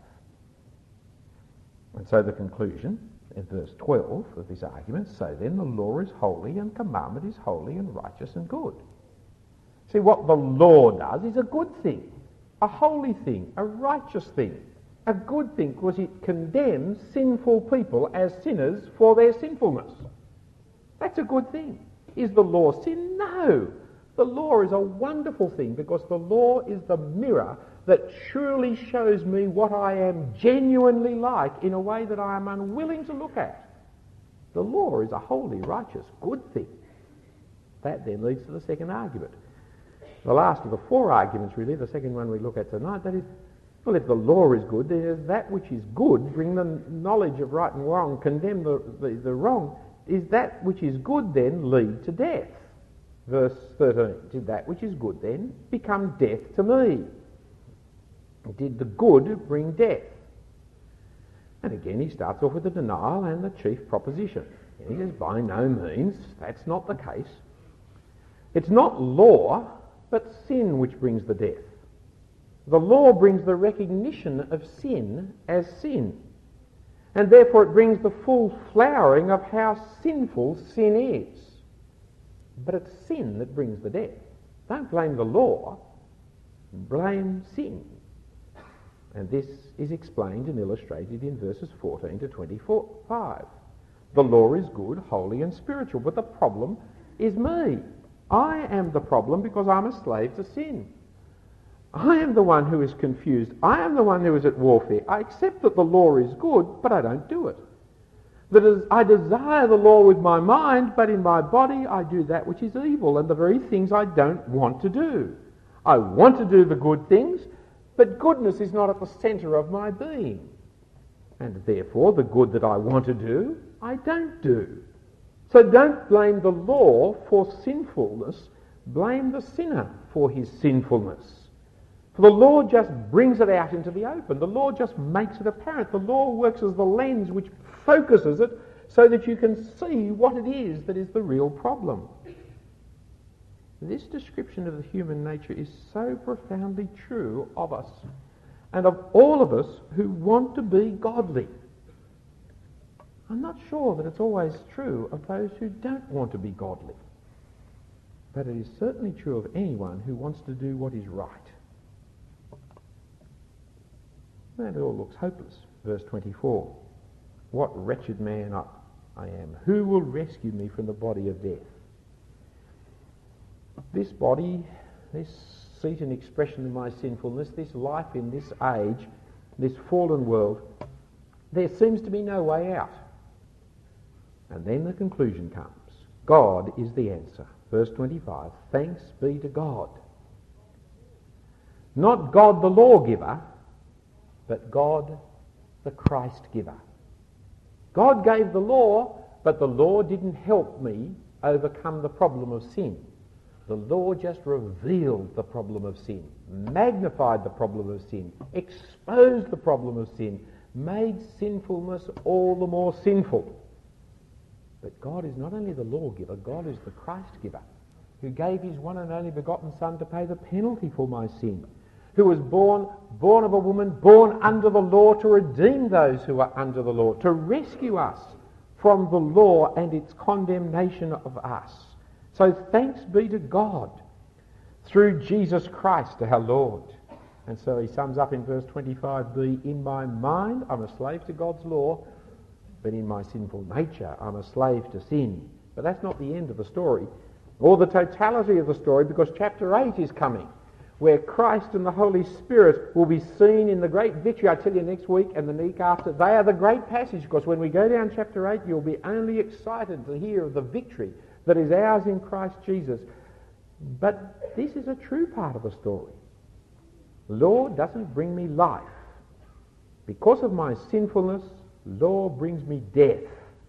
And so the conclusion, in verse twelve of this argument, so then the law is holy and commandment is holy and righteous and good. See, what the law does is a good thing, a holy thing, a righteous thing, a good thing, because it condemns sinful people as sinners for their sinfulness. That's a good thing. Is the law sin? No. The law is a wonderful thing because the law is the mirror that truly shows me what I am genuinely like in a way that I am unwilling to look at. The law is a holy, righteous, good thing. That then leads to the second argument. The last of the four arguments, really, the second one we look at tonight, that is, well, if the law is good, then is that which is good, bring the knowledge of right and wrong, condemn the, the, the wrong, is that which is good then lead to death? Verse thirteen, did that which is good then become death to me? Did the good bring death? And again he starts off with the denial and the chief proposition. And he says, by no means, that's not the case. It's not law, but sin which brings the death. The law brings the recognition of sin as sin, and therefore it brings the full flowering of how sinful sin is. But it's sin that brings the death. Don't blame the law, blame sin. And this is explained and illustrated in verses fourteen to twenty-five. The law is good, holy and spiritual, but the problem is me. I am the problem because I'm a slave to sin. I am the one who is confused. I am the one who is at warfare. I accept that the law is good, but I don't do it. That is, I desire the law with my mind, but in my body I do that which is evil, and the very things I don't want to do. I want to do the good things, but goodness is not at the centre of my being. And therefore the good that I want to do, I don't do. So don't blame the law for sinfulness, blame the sinner for his sinfulness. For the law just brings it out into the open. The law just makes it apparent. The law works as the lens which focuses it so that you can see what it is that is the real problem. This description of the human nature is so profoundly true of us and of all of us who want to be godly. I'm not sure that it's always true of those who don't want to be godly. but it is certainly true of anyone who wants to do what is right. That all looks hopeless. Verse twenty-four. What wretched man I, I am. Who will rescue me from the body of death? This body, this seat and expression of my sinfulness, this life in this age, this fallen world, there seems to be no way out. And then the conclusion comes. God is the answer. Verse twenty-five, thanks be to God. Not God the lawgiver, but God the Christ giver. God gave the law, but the law didn't help me overcome the problem of sin. The law just revealed the problem of sin, magnified the problem of sin, exposed the problem of sin, made sinfulness all the more sinful. But God is not only the lawgiver, God is the Christ giver, who gave his one and only begotten Son to pay the penalty for my sin, who was born, born of a woman, born under the law to redeem those who are under the law, to rescue us from the law and its condemnation of us. So thanks be to God through Jesus Christ our Lord. And so he sums up in verse twenty-five b, in my mind I'm a slave to God's law, but in my sinful nature I'm a slave to sin. But that's not the end of the story, or the totality of the story, because chapter eight is coming, where Christ and the Holy Spirit will be seen in the great victory. I tell you, next week and the week after, they are the great passage, because when we go down chapter eight, you'll be only excited to hear of the victory that is ours in Christ Jesus. But this is a true part of the story. Law doesn't bring me life. Because of my sinfulness, law brings me death,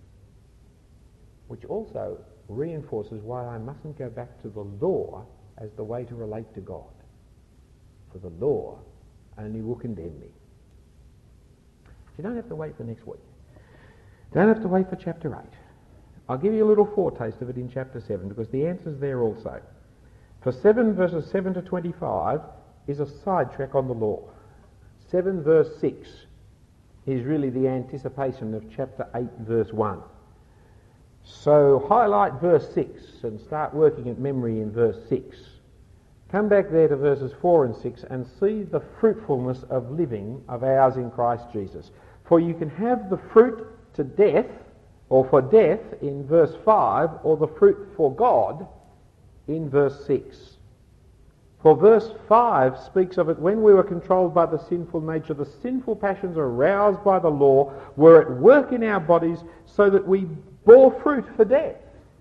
which also reinforces why I mustn't go back to the law as the way to relate to God. For the law only will condemn me. You don't have to wait for next week. Don't have to wait for chapter eight. I'll give you a little foretaste of it in chapter seven, because the answer's there also. For seven verses seven to twenty-five is a sidetrack on the law. seven verse six is really the anticipation of chapter eight verse one. So highlight verse six and start working at memory in verse six. Come back there to verses four and six and see the fruitfulness of living of ours in Christ Jesus. For you can have the fruit to death, or for death in verse five, or the fruit for God in verse six. For verse five speaks of it when we were controlled by the sinful nature, the sinful passions aroused by the law were at work in our bodies so that we bore fruit for death.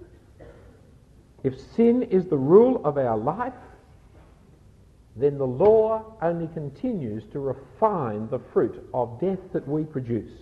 If sin is the rule of our life, then the law only continues to refine the fruit of death that we produce.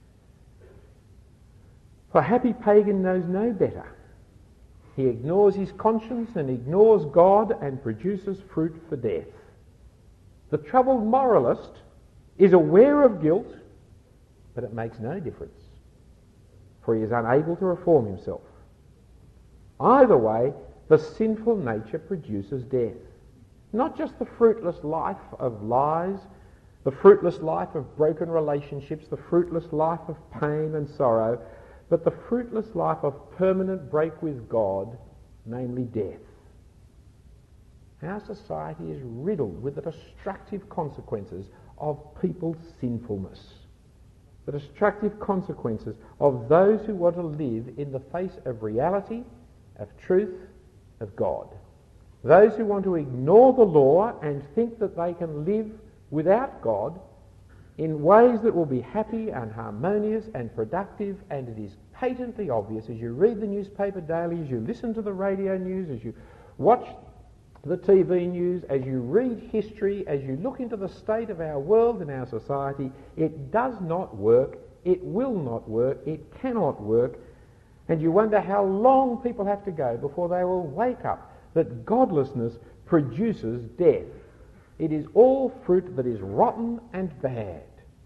For happy pagan knows no better. He ignores his conscience and ignores God and produces fruit for death. The troubled moralist is aware of guilt, but it makes no difference, for he is unable to reform himself. Either way, the sinful nature produces death. Not just the fruitless life of lies, the fruitless life of broken relationships, the fruitless life of pain and sorrow, but the fruitless life of permanent break with God, namely death. Our society is riddled with the destructive consequences of people's sinfulness, the destructive consequences of those who want to live in the face of reality, of truth, of God. Those who want to ignore the law and think that they can live without God in ways that will be happy and harmonious and productive, and it is patently obvious as you read the newspaper daily, as you listen to the radio news, as you watch the T V news, as you read history, as you look into the state of our world and our society, it does not work, it will not work, it cannot work, and you wonder how long people have to go before they will wake up that godlessness produces death. It is all fruit that is rotten and bad.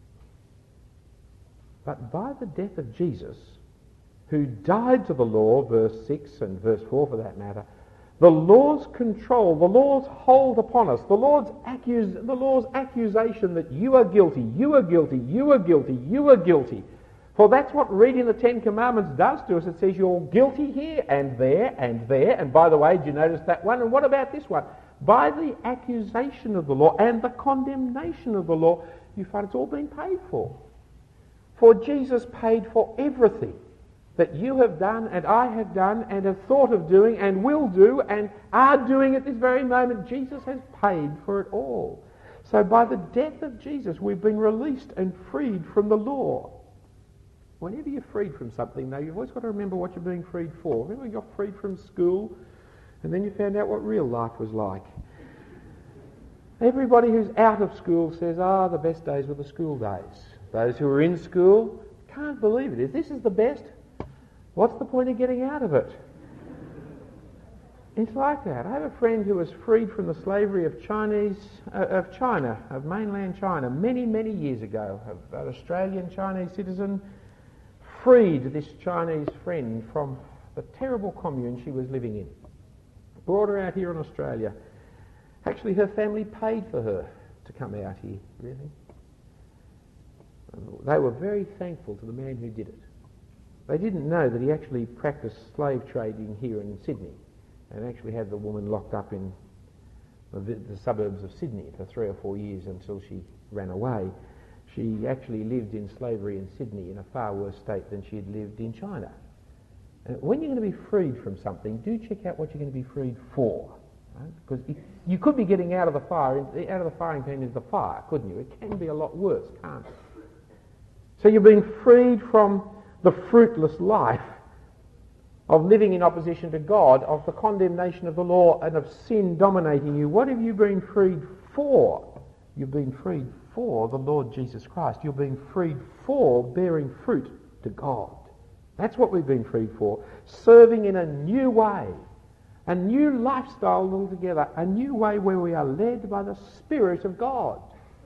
But by the death of Jesus, who died to the law, verse six and verse four for that matter, the law's control, the law's hold upon us, the Lord's accus- the law's accusation that you are guilty, you are guilty, you are guilty, you are guilty, For that's what reading the Ten Commandments does to us. It says you're guilty here and there and there. And by the way, did you notice that one? And what about this one? By the accusation of the law and the condemnation of the law, you find it's all been paid for. For Jesus paid for everything that you have done and I have done and have thought of doing and will do and are doing at this very moment. Jesus has paid for it all. So by the death of Jesus, we've been released and freed from the law. Whenever you're freed from something, though, you've always got to remember what you're being freed for. Remember you got freed from school and then you found out what real life was like. Everybody who's out of school says, ah, the best days were the school days. Those who are in school can't believe it. If this is the best, what's the point of getting out of it? It's like that. I have a friend who was freed from the slavery of Chinese, uh, of China, of mainland China, many, many years ago. An Australian Chinese citizen freed this Chinese friend from the terrible commune she was living in. Brought her out here in Australia. Actually, her family paid for her to come out here, really. They were very thankful to the man who did it. They didn't know that he actually practiced slave trading here in Sydney and actually had the woman locked up in the, the suburbs of Sydney for three or four years until she ran away. She actually lived in slavery in Sydney in a far worse state than she had lived in China. Uh, when you're going to be freed from something, do check out what you're going to be freed for. Right? Because if, you could be getting out of the fire, out of the firing pan is the fire, couldn't you? It can be a lot worse, can't it? So you're being freed from the fruitless life of living in opposition to God, of the condemnation of the law and of sin dominating you. What have you been freed for? You've been freed for the Lord Jesus Christ. You're being freed for bearing fruit to God. That's what we've been freed for. Serving in a new way, a new lifestyle altogether, a new way where we are led by the Spirit of God.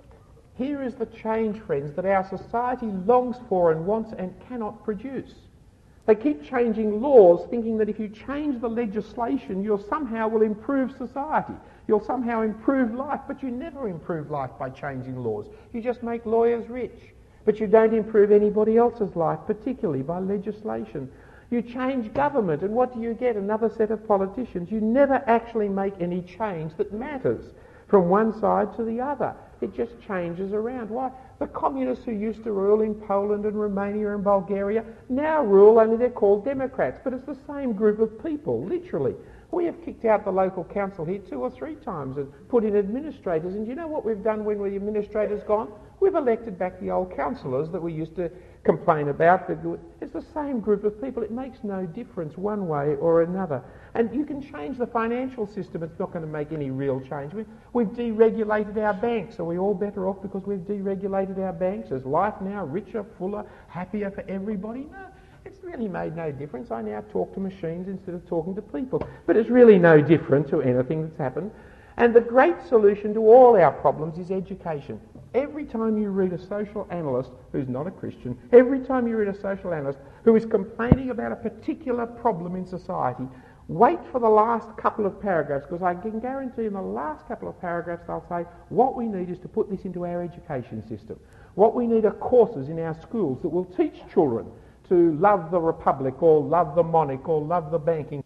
Here is the change, friends, that our society longs for and wants and cannot produce. They keep changing laws, thinking that if you change the legislation, you'll somehow will improve society. You'll somehow improve life, but you never improve life by changing laws. You just make lawyers rich, but you don't improve anybody else's life, particularly by legislation. You change government, and what do you get? Another set of politicians. You never actually make any change that matters from one side to the other. It just changes around. Why? The communists who used to rule in Poland and Romania and Bulgaria now rule, only they're called Democrats. But it's the same group of people, literally. We have kicked out the local council here two or three times and put in administrators. And do you know what we've done when the administrators gone? We've elected back the old councillors that we used to complain about. It's the same group of people. It makes no difference one way or another. And you can change the financial system. It's not going to make any real change. We, we've deregulated our banks. Are we all better off because we've deregulated our banks? Is life now richer, fuller, happier for everybody? No. It's really made no difference. I now talk to machines instead of talking to people. But it's really no different to anything that's happened. And the great solution to all our problems is education. Every time you read a social analyst who's not a Christian, every time you read a social analyst who is complaining about a particular problem in society, wait for the last couple of paragraphs, because I can guarantee in the last couple of paragraphs they'll say, what we need is to put this into our education system. What we need are courses in our schools that will teach children to love the republic or love the monarch or love the banking.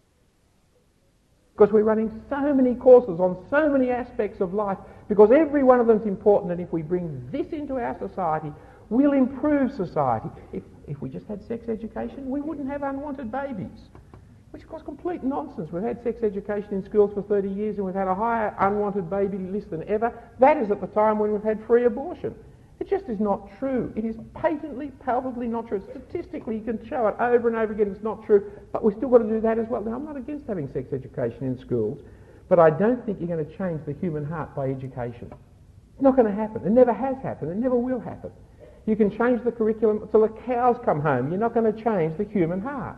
Because we're running so many courses on so many aspects of life, because every one of them is important, and if we bring this into our society, we'll improve society. If, if we just had sex education, we wouldn't have unwanted babies, which of course is complete nonsense. We've had sex education in schools for thirty years and we've had a higher unwanted baby list than ever. That is at the time when we've had free abortion. It just is not true. It is patently, palpably not true. Statistically, you can show it over and over again it's not true, but we've still got to do that as well. Now, I'm not against having sex education in schools, but I don't think you're going to change the human heart by education. It's not going to happen. It never has happened. It never will happen. You can change the curriculum till the cows come home. You're not going to change the human heart.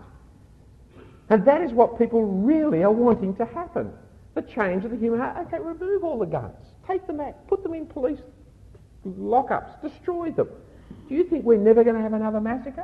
And that is what people really are wanting to happen. The change of the human heart. Okay, remove all the guns. Take them out. Put them in police lockups, destroy them. Do you think we're never going to have another massacre?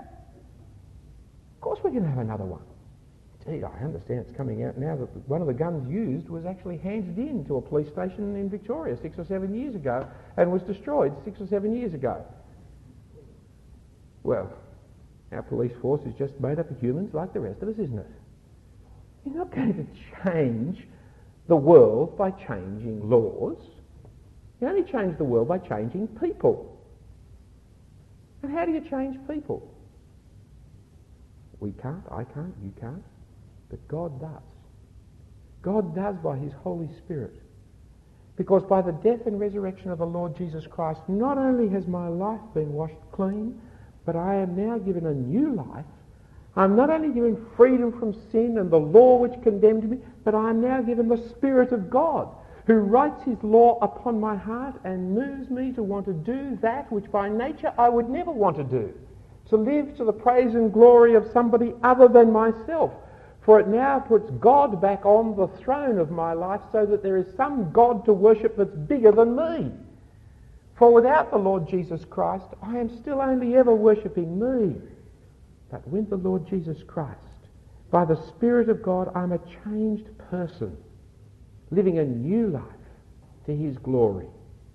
Of course we're going to have another one. Indeed, I understand it's coming out now that one of the guns used was actually handed in to a police station in Victoria six or seven years ago and was destroyed six or seven years ago. Well, Our police force is just made up of humans like the rest of us, isn't it? You're not going to change the world by changing laws. You only change the world by changing people. And how do you change people? We can't, I can't, you can't, but God does. God does by his Holy Spirit. Because by the death and resurrection of the Lord Jesus Christ, not only has my life been washed clean, but I am now given a new life. I'm not only given freedom from sin and the law which condemned me, but I am now given the Spirit of God, who writes his law upon my heart and moves me to want to do that which by nature I would never want to do, to live to the praise and glory of somebody other than myself. For it now puts God back on the throne of my life so that there is some God to worship that's bigger than me. For without the Lord Jesus Christ, I am still only ever worshipping me. But with the Lord Jesus Christ, by the Spirit of God, I'm a changed person, living a new life to his glory.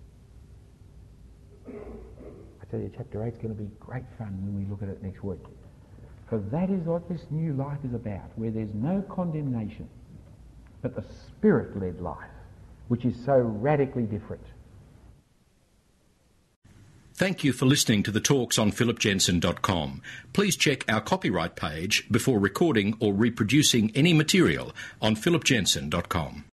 I tell you, chapter eight is going to be great fun when we look at it next week. For that is what this new life is about, where there's no condemnation, but the Spirit-led life, which is so radically different. Thank you for listening to the talks on philip jensen dot com. Please check our copyright page before recording or reproducing any material on philip jensen dot com.